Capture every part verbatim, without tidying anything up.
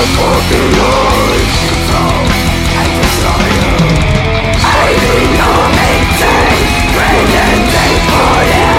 fucking life. So I destroy you. I become insane, pretending for you.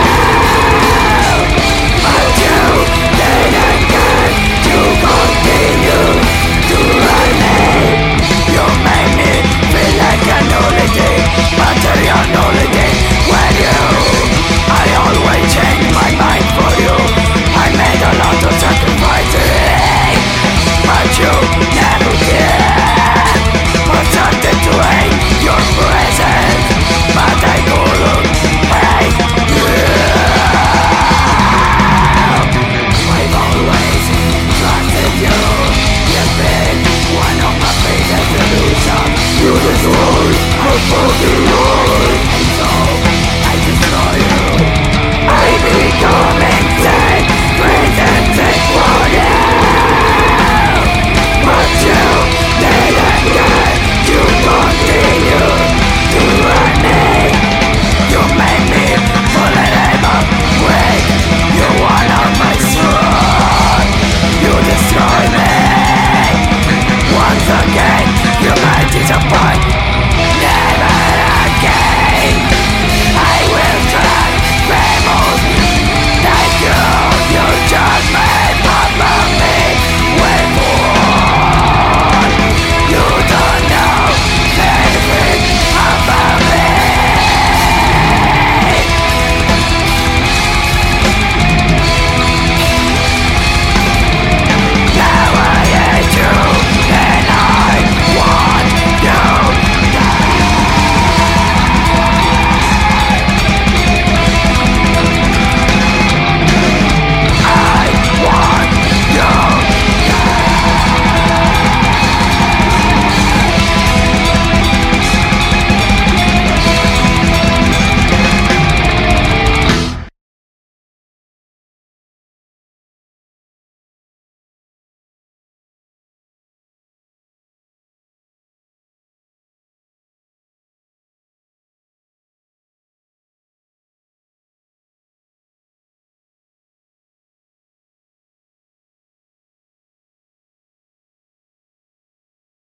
But you didn't get to continue to run me. You made me feel like a nullity, material nullity. When you, I always change my mind for you. I made a lot of sacrifices, but you never did. I started to hate your presence, but I couldn't hate you. I've always trusted you. You've been one of my biggest illusions. You destroy my fucking life, and so I destroy you. I become insane, pretending for you. But you didn't get to continue to run me. You made me fall in love with you. One of my strong. You destroy me. Once again, you might disappoint.